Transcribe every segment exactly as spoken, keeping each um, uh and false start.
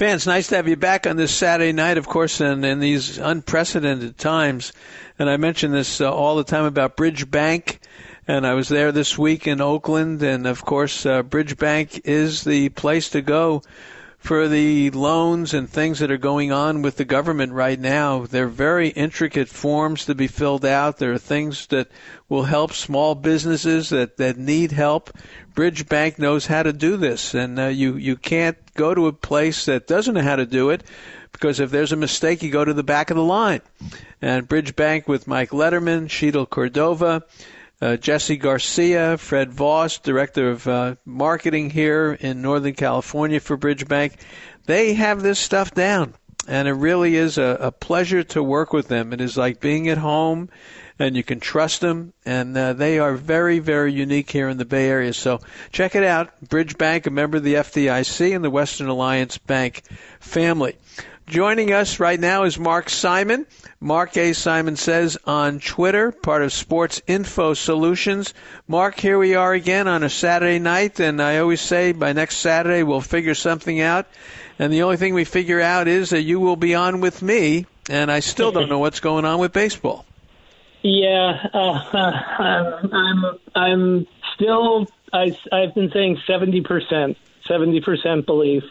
Fan, it's nice to have you back on this Saturday night, of course, and in these unprecedented times. And I mention this uh, all the time about Bridge Bank, and I was there this week in Oakland, and, of course, uh, Bridge Bank is the place to go for the loans and things that are going on with the government right now. They're very intricate forms to be filled out. There are things that will help small businesses that, that need help. Bridge Bank knows how to do this, and uh, you, you can't go to a place that doesn't know how to do it, because if there's a mistake, you go to the back of the line. And Bridge Bank with Mike Letterman, Sheetal Cordova, Uh, Jesse Garcia, Fred Voss, Director of uh, Marketing here in Northern California for Bridge Bank. They have this stuff down, and it really is a, a pleasure to work with them. It is like being at home, and you can trust them, and uh, they are very, very unique here in the Bay Area. So check it out. Bridge Bank, a member of the F D I C and the Western Alliance Bank family. Joining us right now is Mark Simon. Mark A. Simon Says on Twitter, part of Sports Info Solutions. Mark, here we are again on a Saturday night, and I always say by next Saturday we'll figure something out. And the only thing we figure out is that you will be on with me, and I still don't know what's going on with baseball. Yeah, uh, I'm, I'm, I'm still, I, I've been saying seventy percent, seventy percent belief.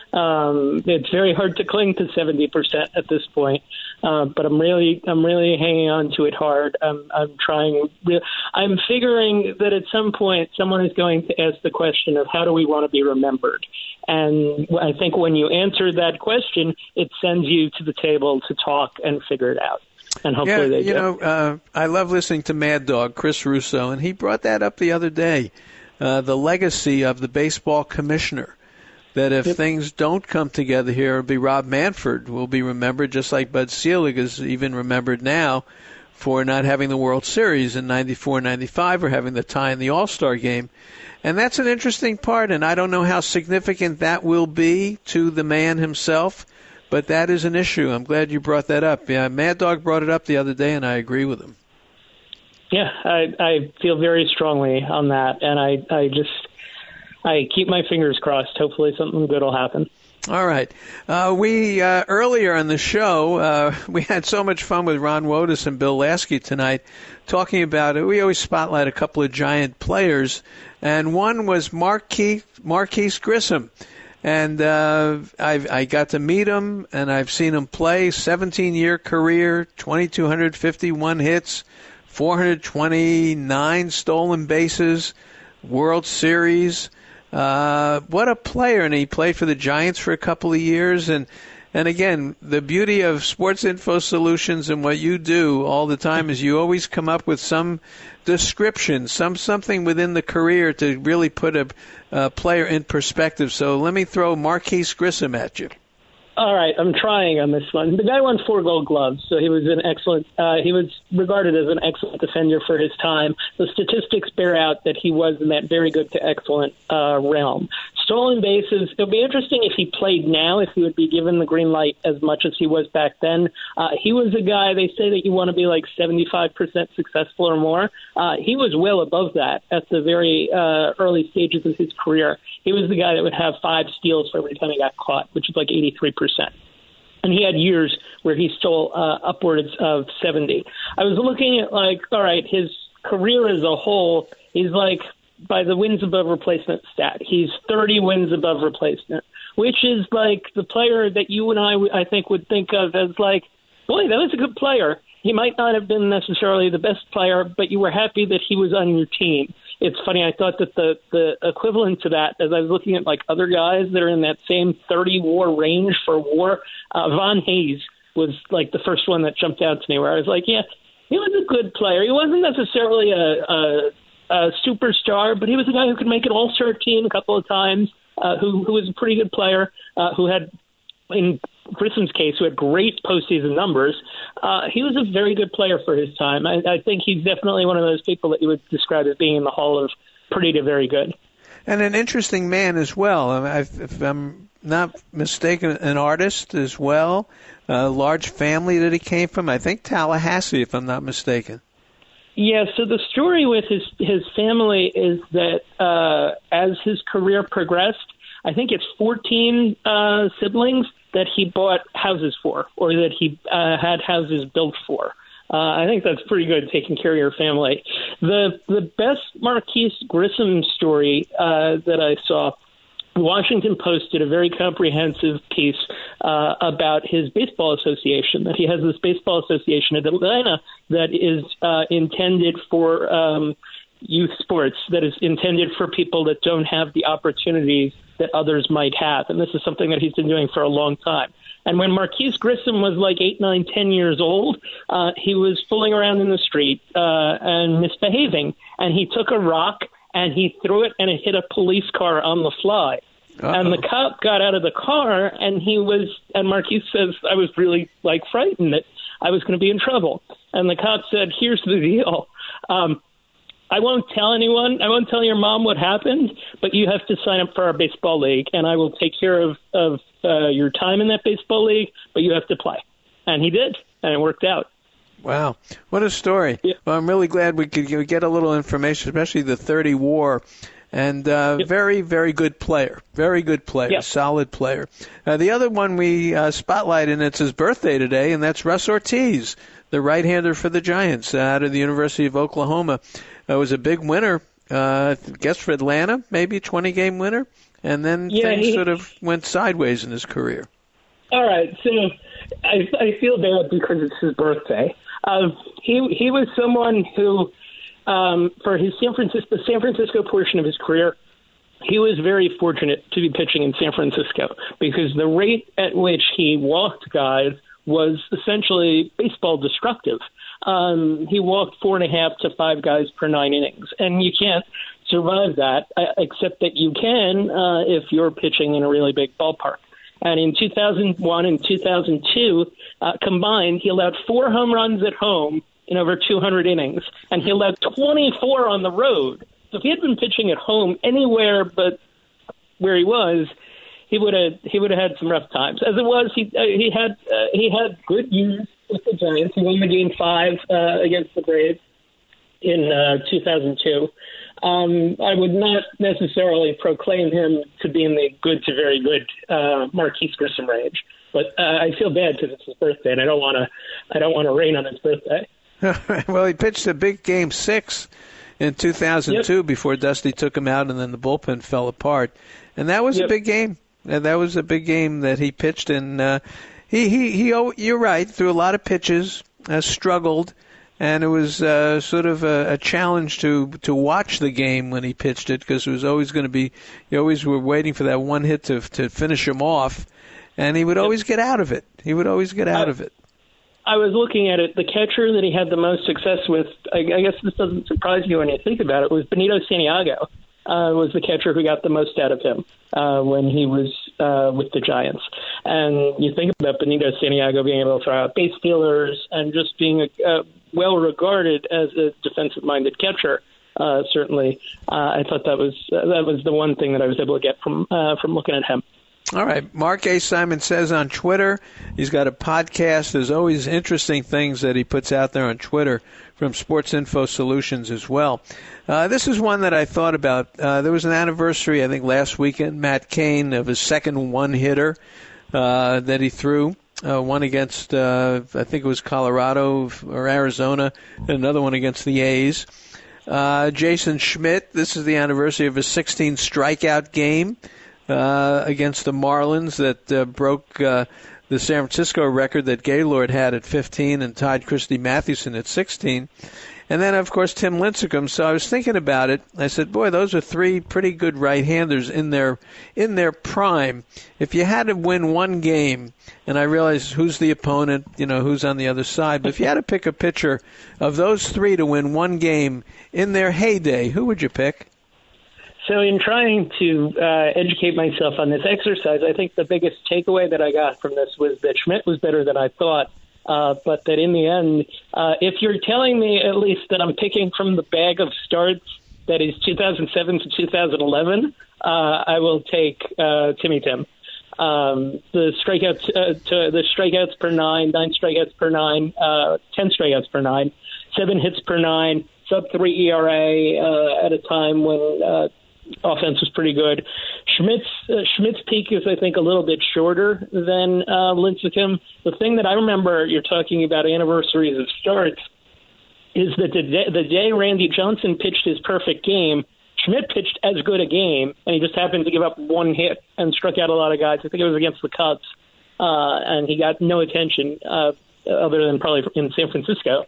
Um, it's very hard to cling to seventy percent at this point, uh, but I'm really, I'm really hanging on to it hard. I'm, I'm trying. I'm figuring that at some point someone is going to ask the question of how do we want to be remembered, and I think when you answer that question, it sends you to the table to talk and figure it out. And hopefully yeah, they you do. know, uh, I love listening to Mad Dog, Chris Russo, and he brought that up the other day. Uh, the legacy of the baseball commissioner. That if yep. things don't come together here, it'll be Rob Manfred will be remembered, just like Bud Selig is even remembered now for not having the World Series in ninety-four ninety-five or having the tie in the All-Star game. And that's an interesting part, and I don't know how significant that will be to the man himself, but that is an issue. I'm glad you brought that up. Yeah, Mad Dog brought it up the other day, and I agree with him. Yeah, I, I feel very strongly on that, and I, I just... I keep my fingers crossed. Hopefully something good will happen. All right. Uh, we uh, earlier in the show, uh, we had so much fun with Ron Wotus and Bill Lasky tonight talking about it. We always spotlight a couple of giant players, and one was Marquise, Marquise Grissom. And uh, I've, I got to meet him, and I've seen him play. seventeen-year career, two thousand two hundred fifty-one hits, four hundred twenty-nine stolen bases, World Series. Uh, what a player, and he played for the Giants for a couple of years. And, and again, the beauty of Sports Info Solutions and what you do all the time is you always come up with some description, some something within the career to really put a, a player in perspective. So let me throw Marquise Grissom at you. All right, I'm trying on this one. The guy won four Gold Gloves, so he was an excellent. Uh, he was regarded as an excellent defender for his time. The statistics bear out that he was in that very good to excellent uh, realm. Stolen bases. It'll be interesting if he played now, if he would be given the green light as much as he was back then. Uh, he was a guy. They say that you want to be like seventy-five percent successful or more. Uh, he was well above that at the very uh, early stages of his career. He was the guy that would have five steals for every time he got caught, which is like eighty-three percent. And he had years where he stole uh, upwards of seventy. I was looking at, like, all right, his career as a whole, he's like, by the wins above replacement stat, he's thirty wins above replacement, which is like the player that you and I, I think, would think of as like, boy, that was a good player. He might not have been necessarily the best player, but you were happy that he was on your team. It's funny, I thought that the, the equivalent to that, as I was looking at like other guys that are in that same thirty war range for war, uh, Von Hayes was like the first one that jumped out to me, where I was like, yeah, he was a good player. He wasn't necessarily a, a, a superstar, but he was a guy who could make an all-star team a couple of times, uh, who, who was a pretty good player, uh, who had, in Grissom's case, who had great postseason numbers. Uh, he was a very good player for his time. I, I think he's definitely one of those people that you would describe as being in the hall of pretty to very good. And an interesting man as well. I mean, I've, if I'm not mistaken, an artist as well. A large family that he came from. I think Tallahassee, if I'm not mistaken. Yeah, so the story with his his family is that uh, as his career progressed, I think it's fourteen uh, siblings that he bought houses for, or that he uh, had houses built for. Uh, I think that's pretty good, taking care of your family. The the best Marquise Grissom story uh, that I saw, Washington Post did a very comprehensive piece uh, about his baseball association, that he has this baseball association in Atlanta that is uh, intended for um, youth sports, that is intended for people that don't have the opportunities that others might have. And this is something that he's been doing for a long time. And when Marquise Grissom was like eight, nine, ten years old, uh, he was fooling around in the street uh, and misbehaving. And he took a rock and he threw it, and it hit a police car on the fly. Uh-oh. And the cop got out of the car, and he was, and Marquise says, I was really like frightened that I was going to be in trouble. And the cop said, here's the deal. Um, I won't tell anyone. I won't tell your mom what happened, but you have to sign up for our baseball league, and I will take care of, of uh, your time in that baseball league, but you have to play. And he did, and it worked out. Wow. What a story. Yeah. Well, I'm really glad we could get a little information, especially the thirty WAR. And uh, yep. very, very good player. Very good player. Yep. Solid player. Uh, the other one we uh, spotlight, and it's his birthday today, and that's Russ Ortiz, the right-hander for the Giants uh, out of the University of Oklahoma. Uh, was a big winner, uh, I guess for Atlanta, maybe a twenty-game winner. And then yeah, things he, sort of went sideways in his career. All right. So I, I feel bad because it's his birthday. Uh, he he was someone who... Um, for his San Francisco, the San Francisco portion of his career, he was very fortunate to be pitching in San Francisco because the rate at which he walked guys was essentially baseball destructive. Um, he walked four and a half to five guys per nine innings, and you can't survive that, uh, except that you can uh, if you're pitching in a really big ballpark. And in two thousand one and two thousand two, uh, combined, he allowed four home runs at home in over two hundred innings, and he allowed twenty-four on the road. So if he had been pitching at home anywhere but where he was, he would have he would have had some rough times. As it was, he uh, he had uh, he had good years with the Giants. He won the game five uh, against the Braves in uh, two thousand two. Um, I would not necessarily proclaim him to be in the good to very good uh, Marquise Grissom range, but uh, I feel bad because it's his birthday, and I don't want to I don't want to rain on his birthday. Well, he pitched a big game six in two thousand two yep. before Dusty took him out, and then the bullpen fell apart. And that was yep. a big game. And that was a big game that he pitched. And uh, he, he, he, oh, you're right, threw a lot of pitches, uh, struggled, and it was uh, sort of a, a challenge to, to watch the game when he pitched it because it was always going to be, you always were waiting for that one hit to, to finish him off. And he would yep. always get out of it. He would always get out I- of it. I was looking at it. The catcher that he had the most success with, I, I guess this doesn't surprise you when you think about it, was Benito Santiago. Uh, was the catcher who got the most out of him uh, when he was uh, with the Giants. And you think about Benito Santiago being able to throw out base stealers and just being a, uh, well regarded as a defensive-minded catcher. Uh, certainly, uh, I thought that was uh, that was the one thing that I was able to get from uh, from looking at him. All right. Mark A. Simon says on Twitter, he's got a podcast. There's always interesting things that he puts out there on Twitter from Sports Info Solutions as well. Uh, this is one that I thought about. Uh, there was an anniversary, I think, last weekend, Matt Cain, of his second one-hitter uh, that he threw. Uh, one against, uh, I think it was Colorado or Arizona, and another one against the A's. Uh, Jason Schmidt, this is the anniversary of his sixteen strikeout game. Uh, against the Marlins that uh, broke uh, the San Francisco record that Gaylord had at fifteen and tied Christy Mathewson at sixteen. And then, of course, Tim Lincecum. So I was thinking about it. I said, boy, those are three pretty good right-handers in their in their prime. If you had to win one game, and I realize who's the opponent, you know, who's on the other side, but if you had to pick a pitcher of those three to win one game in their heyday, who would you pick? So in trying to uh, educate myself on this exercise, I think the biggest takeaway that I got from this was that Schmidt was better than I thought, uh, but that in the end, uh, if you're telling me at least that I'm picking from the bag of starts that is two thousand seven to two thousand eleven, uh, I will take uh, Timmy Tim. Um, the strikeouts, uh, to the strikeouts per nine, nine strikeouts per nine, uh, ten strikeouts per nine, seven hits per nine, sub three E R A uh, at a time when uh, offense was pretty good. Schmidt's uh, Schmidt's peak is, I think, a little bit shorter than uh, Lincecum. The thing that I remember, you're talking about anniversaries of starts, is that the day, the day Randy Johnson pitched his perfect game, Schmidt pitched as good a game, and he just happened to give up one hit and struck out a lot of guys. I think it was against the Cubs, uh, and he got no attention uh, other than probably in San Francisco.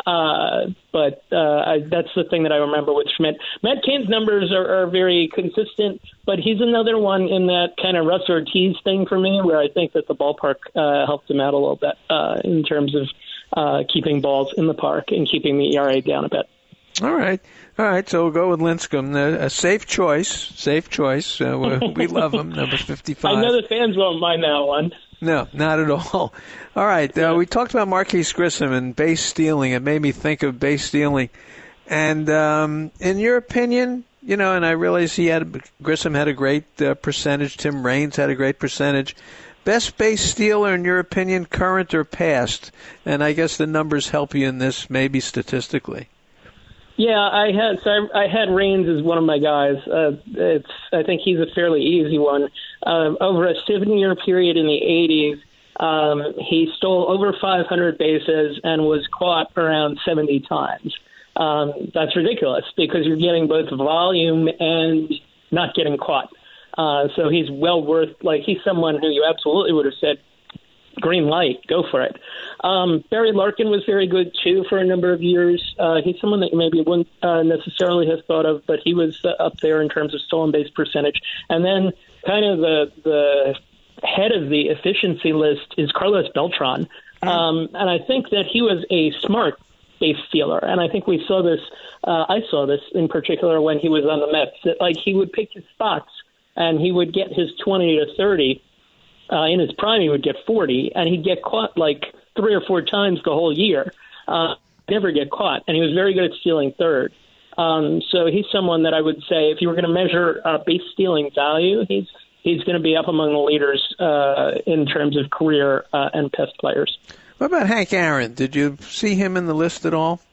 Uh, but uh, I, that's the thing that I remember with Schmidt. Matt Cain's numbers are, are very consistent, but he's another one in that kind of Russ Ortiz thing for me, where I think that the ballpark uh, helped him out a little bit uh, in terms of uh, keeping balls in the park and keeping the E R A down a bit. All right. All right, so we'll go with Lincecum. A safe choice. Safe choice. Uh, we love him, number fifty-five. I know the fans won't mind that one. No, not at all. All right, uh, we talked about Marquise Grissom and base stealing. It made me think of base stealing. And um, in your opinion, you know, and I realize he had Grissom had a great uh, percentage. Tim Raines had a great percentage. Best base stealer, in your opinion, current or past? And I guess the numbers help you in this, maybe statistically. Yeah, I had so I, I had Raines as one of my guys. Uh, it's I think he's a fairly easy one. Uh, over a seven-year period in the eighties, um, he stole over five hundred bases and was caught around seventy times. Um, that's ridiculous because you're getting both volume and not getting caught. Uh, so he's well worth. Like he's someone who you absolutely would have said, green light, go for it. Um, Barry Larkin was very good, too, for a number of years. Uh, he's someone that you maybe wouldn't uh, necessarily have thought of, but he was uh, up there in terms of stolen base percentage. And then kind of the the head of the efficiency list is Carlos Beltran. Um, and I think that he was a smart base stealer. And I think we saw this, uh, I saw this in particular when he was on the Mets, that like he would pick his spots and he would get his twenty to thirty. Uh, in his prime, he would get forty, and he'd get caught like three or four times the whole year. Uh, never get caught, and he was very good at stealing third. Um, so he's someone that I would say, if you were going to measure uh, base stealing value, he's he's going to be up among the leaders uh, in terms of career uh, and pest players. What about Hank Aaron? Did you see him in the list at all?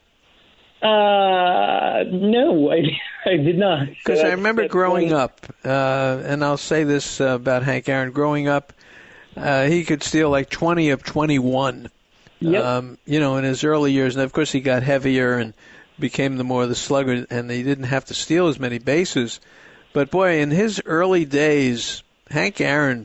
Uh, no, I, I did not. Because so I remember growing one. up, uh, and I'll say this uh, about Hank Aaron. Growing up, uh, he could steal like twenty of twenty-one, yep. um, you know, in his early years. And, of course, he got heavier and became the more the slugger, and he didn't have to steal as many bases. But, boy, in his early days, Hank Aaron,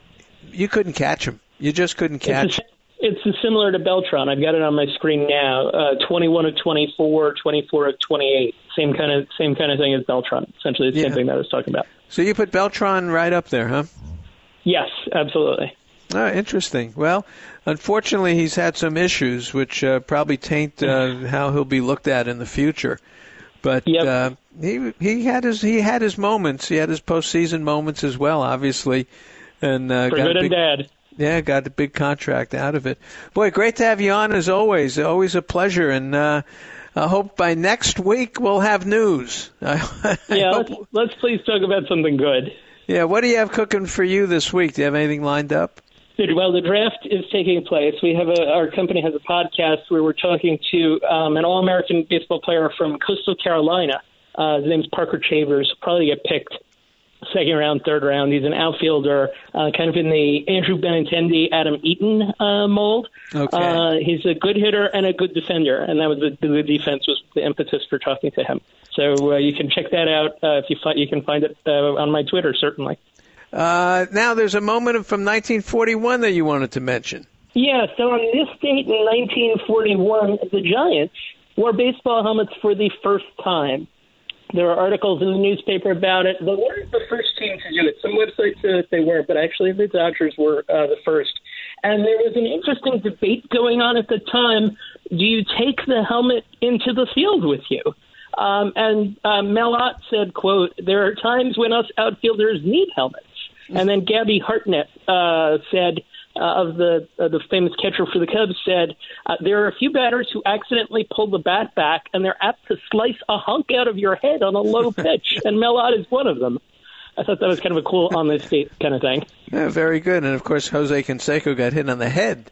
you couldn't catch him. You just couldn't catch him. It's similar to Beltran. I've got it on my screen now. Uh, twenty-one of twenty-four, twenty-four of twenty-eight. Same kind of same kind of thing as Beltran. Essentially the yeah. same thing that I was talking about. So you put Beltran right up there, huh? Yes, absolutely. Oh, interesting. Well, unfortunately, he's had some issues, which uh, probably taint uh, how he'll be looked at in the future. But yep. uh, he he had his he had his moments. He had his postseason moments as well, obviously, and uh, for got good a big, and bad. Yeah, got a big contract out of it. Boy, great to have you on as always. Always a pleasure, and uh, I hope by next week we'll have news. I, I yeah, hope... let's, let's please talk about something good. Yeah, what do you have cooking for you this week? Do you have anything lined up? Well, the draft is taking place. We have a, our company has a podcast where we're talking to um, an All-American baseball player from Coastal Carolina. Uh, his name's Parker Chavers. He'll probably get picked second round, third round. He's an outfielder, uh, kind of in the Andrew Benintendi, Adam Eaton uh, mold. Okay. Uh, he's a good hitter and a good defender, and that was the, the defense was the impetus for talking to him. So uh, you can check that out uh, if you find you can find it uh, on my Twitter, certainly. Uh, now, there's a moment from nineteen forty-one that you wanted to mention. Yeah, so on this date in nineteen forty-one, the Giants wore baseball helmets for the first time. There are articles in the newspaper about it. They weren't the first team to do it. Some websites said that they were, but actually the Dodgers were uh, the first. And there was an interesting debate going on at the time. Do you take the helmet into the field with you? Um, and uh, Mel Ott said, quote, there are times when us outfielders need helmets. And then Gabby Hartnett uh, said, uh, of the uh, the famous catcher for the Cubs, said, uh, there are a few batters who accidentally pull the bat back, and they're apt to slice a hunk out of your head on a low pitch. And Mel Ott is one of them. I thought that was kind of a cool on this date kind of thing. Yeah, very good. And, of course, Jose Canseco got hit on the head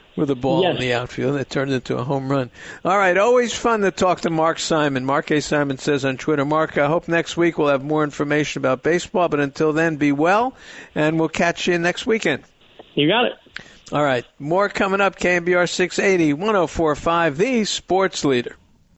with a ball yes. in the outfield that turned into a home run. All right, always fun to talk to Mark Simon. Mark A. Simon says on Twitter, Mark, I hope next week we'll have more information about baseball, but until then, be well, and we'll catch you next weekend. You got it. All right, more coming up, K N B R six eighty, one oh four point five, the Sports Leader.